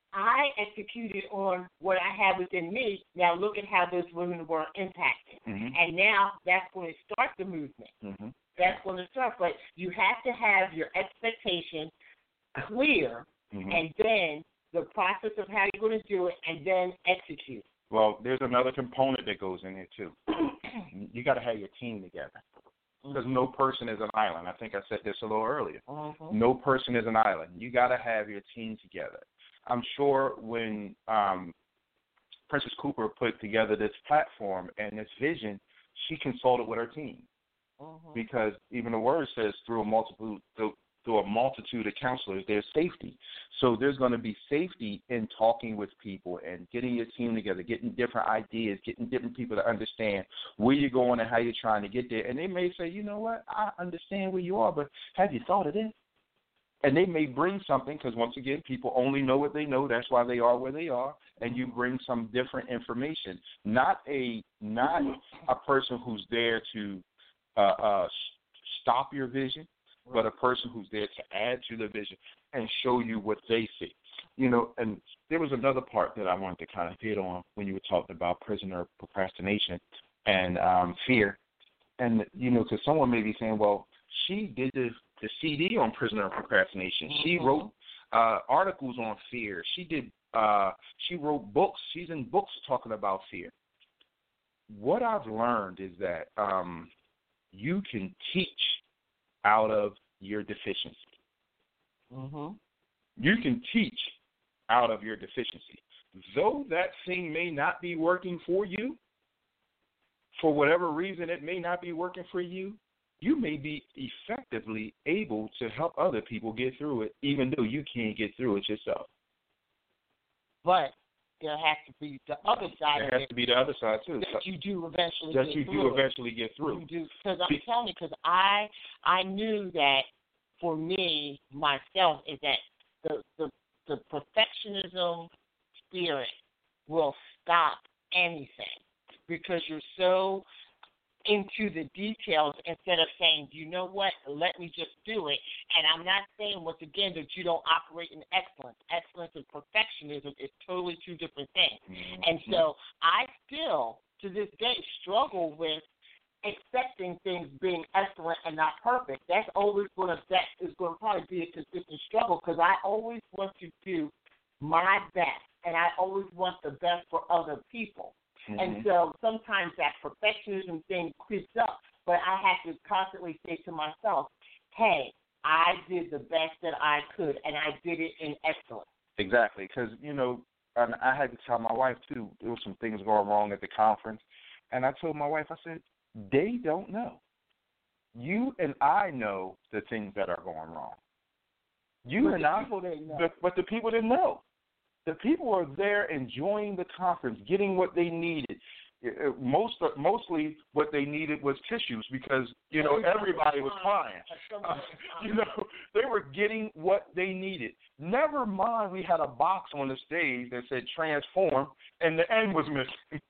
I executed on what I had within me. Now look at how those women were impacted. Mm-hmm. And now that's going to start the movement. Mm-hmm. That's going to start. But you have to have your expectation clear, mm-hmm. and then the process of how you're going to do it, and then execute. Well, there's another component that goes in there, too. You got to have your team together. Because no person is an island. I think I said this a little earlier. Mm-hmm. No person is an island. You got to have your team together. I'm sure when um, Princess Cooper put together this platform and this vision, she consulted with her team. Mm-hmm. Because even the word says through a multiple through, through a multitude of counselors, there's safety. So there's going to be safety in talking with people and getting your team together, getting different ideas, getting different people to understand where you're going and how you're trying to get there. And they may say, you know what, I understand where you are, but have you thought of this? And they may bring something, because once again, people only know what they know. That's why they are where they are. And you bring some different information, not a not a person who's there to uh, uh, stop your vision, but a person who's there to add to the vision and show you what they see. You know, and there was another part that I wanted to kind of hit on when you were talking about prisoner procrastination and um, fear. And, you know, because someone may be saying, well, she did the, the C D on prisoner procrastination. Mm-hmm. She wrote uh, articles on fear. She did. Uh, she wrote books. She's in books talking about fear. What I've learned is that um, you can teach out of your deficiency. Mm-hmm. You can teach out of your deficiency. Though that thing may not be working for you, for whatever reason it may not be working for you, you may be effectively able to help other people get through it, even though you can't get through it yourself. But there has to be the other side there of it. There has to be the other side, too. That you do eventually that get you through do it. eventually get through. You do. Because I'm be- telling you, because I, I knew that for me, myself, is that the, the, the perfectionism spirit will stop anything because you're so into the details instead of saying, you know what, let me just do it. And I'm not saying, once again, that you don't operate in excellence. Excellence and perfectionism is totally two different things. Mm-hmm. And so I still, to this day, struggle with accepting things being excellent and not perfect. That's always going to, that is going to probably be a consistent struggle because I always want to do my best, and I always want the best for other people. Mm-hmm. And so sometimes that perfectionism thing creeps up, but I have to constantly say to myself, hey, I did the best that I could, and I did it in excellence. Exactly, because, you know, and I had to tell my wife, too, there were some things going wrong at the conference, and I told my wife, I said, they don't know. You and I know the things that are going wrong. You but and the I, people didn't know. But, but the people didn't know. The people were there enjoying the conference, getting what they needed. Most, mostly what they needed was tissues because, you know, everybody was crying. Uh, you know, they were getting what they needed. Never mind we had a box on the stage that said transform, and the N was missing.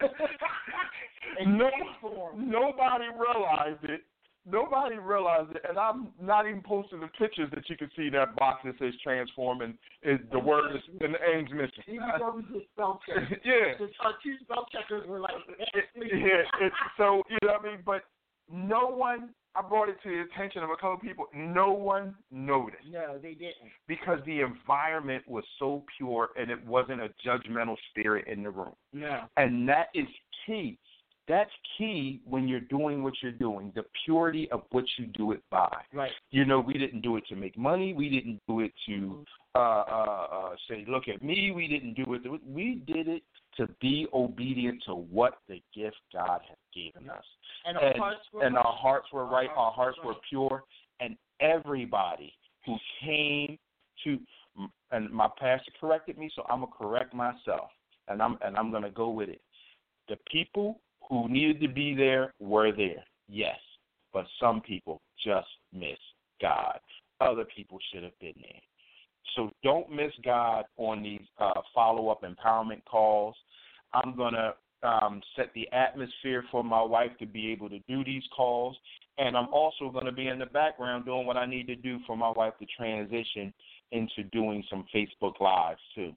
no, nobody realized it. Nobody realized it, and I'm not even posting the pictures that you can see that box that says transform and is the word is, and the N's missing. Even though we did spell check. Yeah. Our two spell checkers were like, it, yeah. It's, so, you know what I mean? But no one, I brought it to the attention of a couple of people, no one noticed. No, they didn't. Because the environment was so pure and it wasn't a judgmental spirit in the room. No. And that is key. That's key when you're doing what you're doing, the purity of what you do it by. Right. You know, we didn't do it to make money. We didn't do it to uh, uh, uh, say, look at me. We didn't do it. To, we did it to be obedient to what the gift God has given us. And our and, hearts were and right. our hearts were right. Our Our hearts were were pure. And everybody who came to, and my pastor corrected me, so I'm going to correct myself. And I'm, and I'm going to go with it. The people who needed to be there were there, yes, but some people just miss God. Other people should have been there. So don't miss God on these uh, follow-up empowerment calls. I'm going to um, set the atmosphere for my wife to be able to do these calls, and I'm also going to be in the background doing what I need to do for my wife to transition into doing some Facebook Lives too.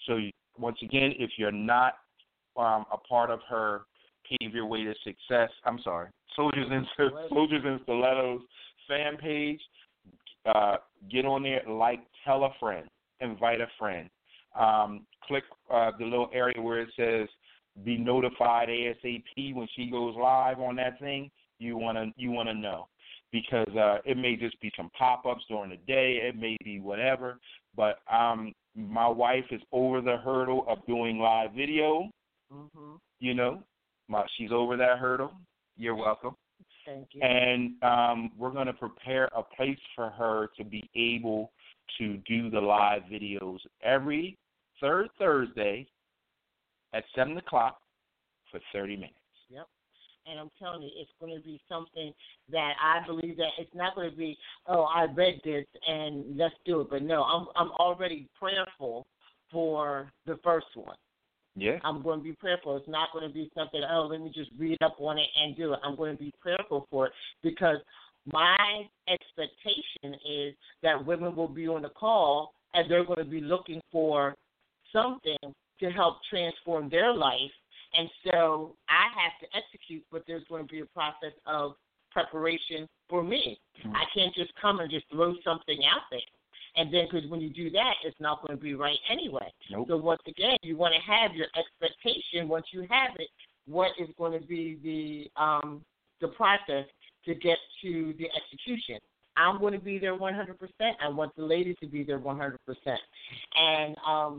So you, once again, if you're not um, a part of her Pave Your Way to Success, I'm sorry, Soldiers and Soldiers and Stilettos fan page, uh, get on there, like, tell a friend, invite a friend. Um, click uh, the little area where it says be notified ASAP when she goes live on that thing. You wanna you wanna know, because uh, it may just be some pop-ups during the day. It may be whatever. But um, my wife is over the hurdle of doing live video. Mm-hmm. You know, my, she's over that hurdle. You're welcome. Thank you. And um, we're going to prepare a place for her to be able to do the live videos every third Thursday at seven o'clock for thirty minutes. Yep. And I'm telling you, it's going to be something that I believe that it's not going to be, oh, I read this and let's do it. But no, I'm I'm already prayerful for the first one. Yeah. I'm going to be prayerful. It's not going to be something, oh, let me just read up on it and do it. I'm going to be prayerful for it, because my expectation is that women will be on the call and they're going to be looking for something to help transform their life. And so I have to execute, but there's going to be a process of preparation for me. Mm-hmm. I can't just come and just throw something out there. And then, because when you do that, it's not going to be right anyway. Nope. So once again, you want to have your expectation. Once you have it, what is going to be the um, the process to get to the execution? I'm going to be there one hundred percent. I want the ladies to be there one hundred percent. And um,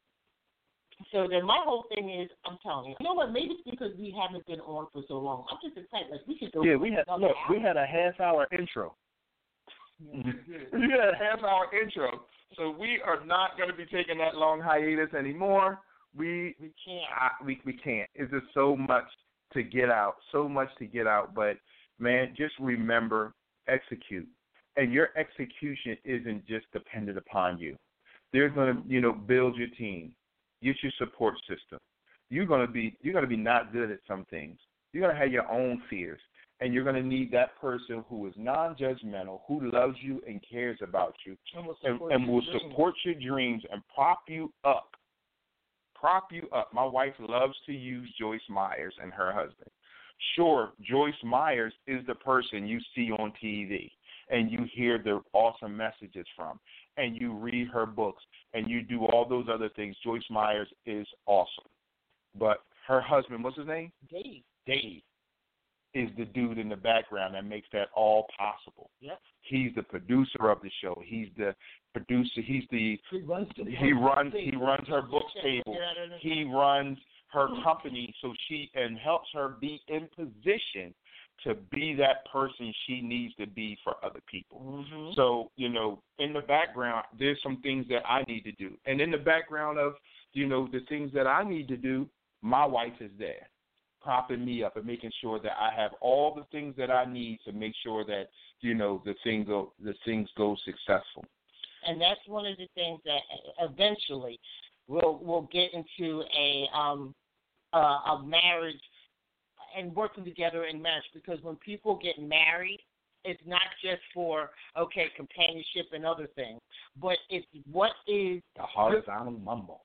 so then my whole thing is, I'm telling you, you know what? Maybe it's because we haven't been on for so long. I'm just excited. Like, we could go. Yeah, we had look. hour. We had a half hour intro. Yeah, we had a half hour intro, so we are not going to be taking that long hiatus anymore. We we can't. I, we we can't. It's just so much to get out, so much to get out. But man, just remember, execute, and your execution isn't just dependent upon you. They're going to, you know, build your team, get your support system. You're going to be you're going to be not good at some things. You're going to have your own fears. And you're going to need that person who is non-judgmental, who loves you and cares about you, and will and, support, and your, will dreams. support your dreams and prop you up. Prop you up. My wife loves to use Joyce Myers and her husband. Sure, Joyce Myers is the person you see on T V and you hear the awesome messages from, and you read her books, and you do all those other things. Joyce Myers is awesome. But her husband, what's his name? Dave. Dave. Is the dude in the background that makes that all possible. Yep. He's the producer of the show. He's the producer. He's the he runs the he runs he runs her book table. He runs her company, so she and helps her be in position to be that person she needs to be for other people. Mm-hmm. So, you know, in the background, there's some things that I need to do, and in the background of, you know, the things that I need to do, my wife is there, propping me up and making sure that I have all the things that I need to make sure that, you know, the thing go the things go successful. And that's one of the things that eventually we'll we'll get into a um a, a marriage and working together in marriage, because when people get married, it's not just for, okay, companionship and other things, but it's what is the horizontal mumble.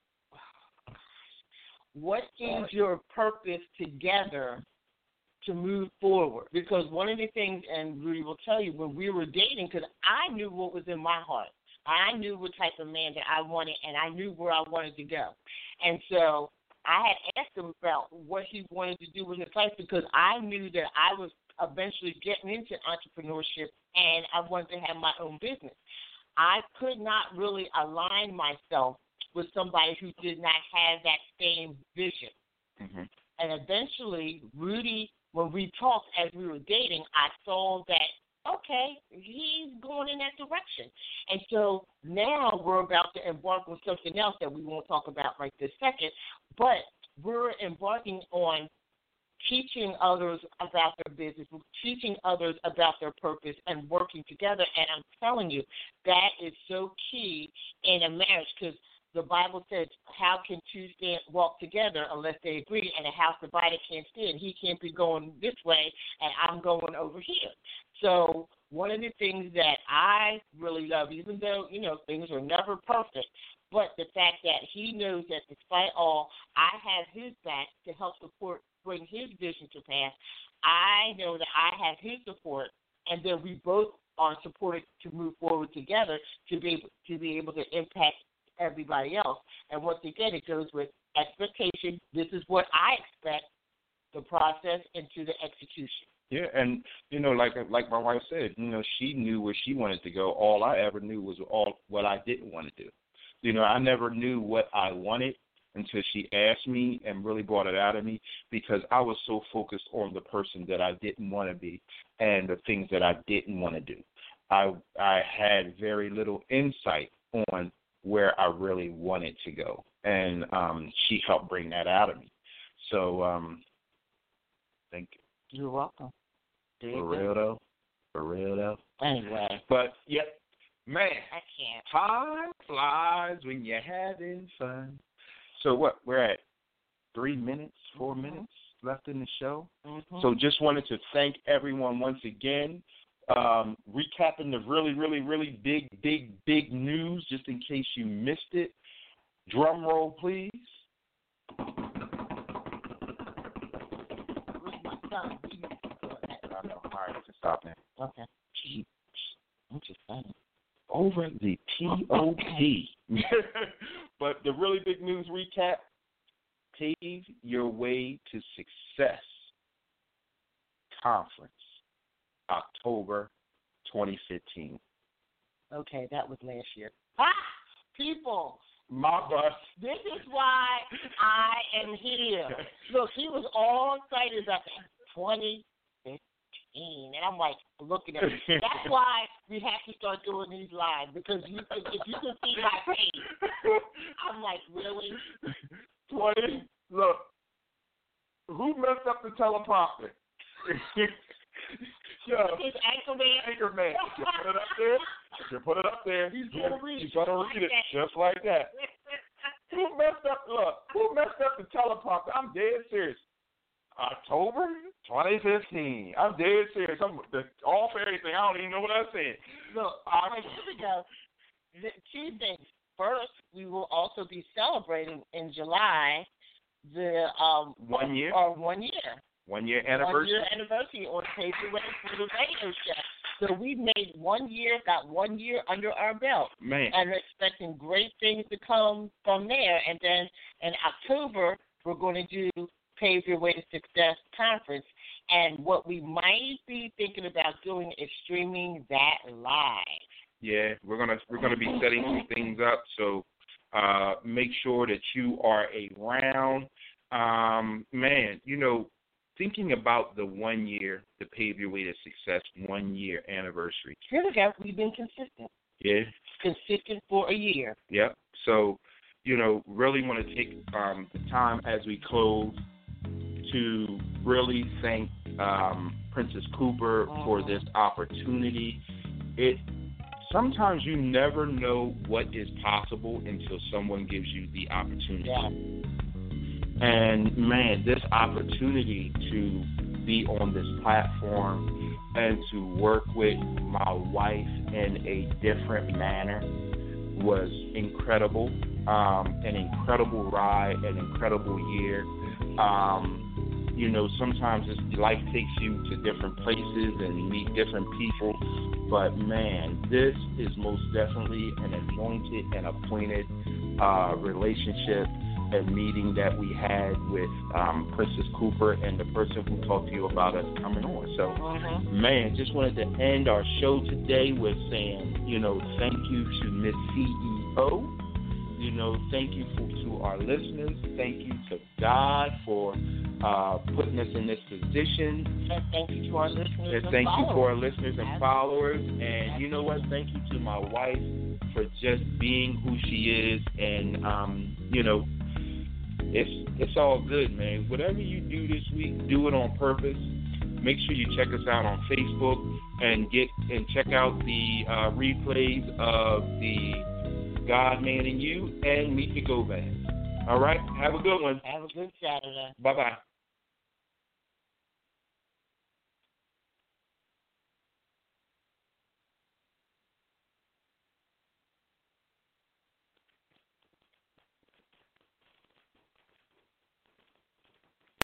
What is your purpose together to move forward? Because one of the things, and Rudy will tell you, when we were dating, because I knew what was in my heart. I knew what type of man that I wanted, and I knew where I wanted to go. And so I had asked him about what he wanted to do with his life, because I knew that I was eventually getting into entrepreneurship, and I wanted to have my own business. I could not really align myself with somebody who did not have that same vision. Mm-hmm. And eventually, Rudy, when we talked as we were dating, I saw that, okay, he's going in that direction. And so now we're about to embark on something else that we won't talk about right this second, but we're embarking on teaching others about their business, teaching others about their purpose, and working together. And I'm telling you, that is so key in a marriage, because the Bible says, how can two stand, walk together unless they agree? And a house divided can't stand. He can't be going this way, and I'm going over here. So one of the things that I really love, even though, you know, things are never perfect, but the fact that he knows that despite all, I have his back to help support, bring his vision to pass. I know that I have his support, and then we both are supported to move forward together to be able, to be able to impact everybody else. And once again, it goes with expectation. This is what I expect, the process into the execution. Yeah, and, you know, like like my wife said, you know, she knew where she wanted to go. All I ever knew was all what I didn't want to do. You know, I never knew what I wanted until she asked me and really brought it out of me, because I was so focused on the person that I didn't want to be and the things that I didn't want to do. I I had very little insight on where I really wanted to go, and um, she helped bring that out of me. So, um, thank you. You're welcome. For real, though. For real, though. Anyway. But, yep, man. I can't. Time flies when you're having fun. So, what, we're at three minutes, four mm-hmm. minutes left in the show. Mm-hmm. So, just wanted to thank everyone once again. Um, recapping the really, really, really big, big, big news, just in case you missed it. Drum roll, please. Where's my son? I know. All right, just stop there. Okay. Jeez. I'm just saying. Over the P O P. But the really big news recap, Pave Your Way to Success Conference. October twenty fifteen. Okay, that was last year. Ah, people. My bus. This is why I am here. Look, he was all excited about twenty fifteen, and I'm like looking at him. That's why we have to start doing these lives, because you, if you can see my face, I'm like, really? twenty. Look, who messed up the teleprompter? Yo, his anchor man. Anchor man. You put it up there. You put it up there. He's gonna read. He's gonna read it just like that. Who messed up? Look, who messed up the teleprompter? I'm dead serious. October twenty fifteen. I'm dead serious. I'm the, all for everything. I don't even know what I said. Look, all right, here we go. The two things. First, we will also be celebrating in July the um one year or one year. One year anniversary. One year anniversary on Pave Your Way for the radio show. So we made one year, got one year under our belt. Man. And we're expecting great things to come from there. And then in October, we're going to do Pave Your Way to Success Conference. And what we might be thinking about doing is streaming that live. Yeah, we're gonna we're gonna be setting some things up. So uh, make sure that you are around. Um, man, you know. Thinking about the one year, the Pave Your Way to Success one year anniversary. Here we go. We've been consistent. Yeah. Consistent for a year. Yep. So, you know, really want to take um, the time as we close to really thank um, Princess Cooper mm-hmm. for this opportunity. It sometimes you never know what is possible until someone gives you the opportunity. Yeah. And, man, this opportunity to be on this platform and to work with my wife in a different manner was incredible. Um, an incredible ride, an incredible year. Um, you know, sometimes it's, life takes you to different places and meet different people. But, man, this is most definitely an anointed and appointed uh, relationship and meeting that we had with um, Princess Cooper and the person who talked to you about us coming on. So, mm-hmm. man, just wanted to end our show today with saying, you know, thank you to Miss C E O. You know, thank you for, to our listeners. Thank you to God for uh, putting us in this position. And thank you to our listeners and, and thank followers. you for our listeners and followers. And you know what? Thank you to my wife for just being who she is. And, um, you know, It's it's all good, man. Whatever you do this week, do it on purpose. Make sure you check us out on Facebook and get and check out the uh, replays of the God-man in you and Mika Gomez. All right? Have a good one. Have a good Saturday. Bye-bye.